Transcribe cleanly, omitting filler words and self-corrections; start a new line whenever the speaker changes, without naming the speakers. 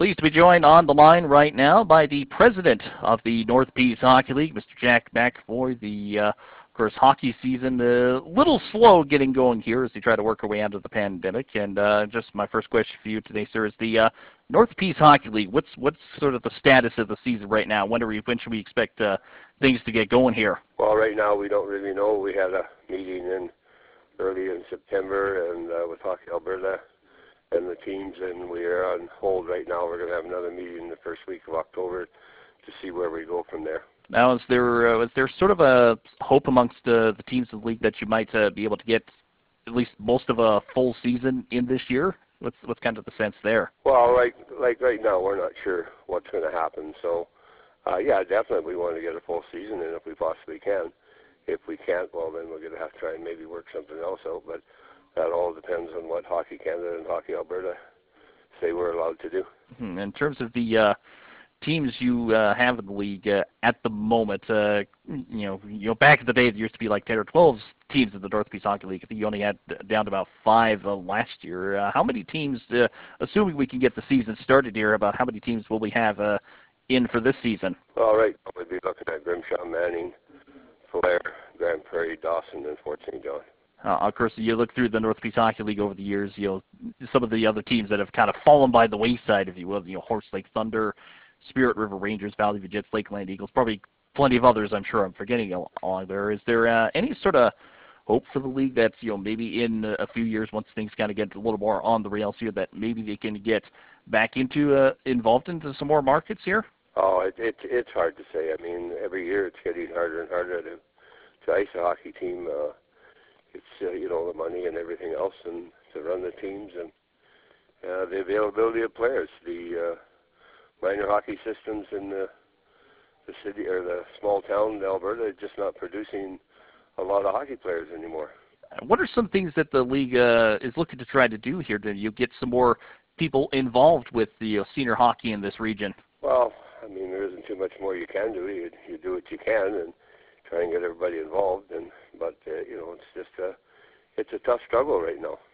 Pleased to be joined on the line right now by the president of the North Peace Hockey League, Mr. Jack McAvoy. Of course, hockey season a little slow getting going here as they try to work our way out of the pandemic. And just my first question for you today, sir, is the North Peace Hockey League. What's sort of the status of the season right now? When should we expect things to get going here?
Well, right now we don't really know. We had a meeting early in September and with Hockey Alberta and the teams, and we are on hold right now. We're going to have another meeting the first week of October to see where we go from there.
Now, was there sort of a hope amongst the teams of the league that you might be able to get at least most of a full season in this year? What's kind of the sense there?
Well, like right now, we're not sure what's going to happen. So, yeah, definitely we want to get a full season, and if we possibly can. If we can't, well, then we're going to have to try and maybe work something else out. But that all depends on what Hockey Canada and Hockey Alberta say we're allowed to do.
In terms of the teams you have in the league at the moment, back in the day, there used to be like 10 or 12 teams in the North Peace Hockey League. I think you only had down to about 5 last year. How many teams, assuming we can get the season started here, about how many teams will we have in for this season?
All right, we'll be looking at Grimshaw, Manning, Blair, Grand Prairie, Dawson, and Fort St. John.
Of course, you look through the North Peace Hockey League over the years, some of the other teams that have kind of fallen by the wayside, if you will, Horse Lake Thunder, Spirit River Rangers, Valley View Jets, Lakeland Eagles, probably plenty of others I'm sure I'm forgetting along there. Is there any sort of hope for the league that, maybe in a few years, once things kind of get a little more on the rails here, that maybe they can get back into involved into some more markets here?
Oh, it's hard to say. I mean, every year it's getting harder and harder to ice a hockey team. It's, the money and everything else, and to run the teams, and the availability of players. The minor hockey systems in the city or the small town, Alberta, are just not producing a lot of hockey players anymore.
What are some things that the league is looking to try to do here to get some more people involved with the senior hockey in this region?
Well, I mean, there isn't too much more you can do. You do what you can and try and get everybody involved, but it's just it's a tough struggle right now.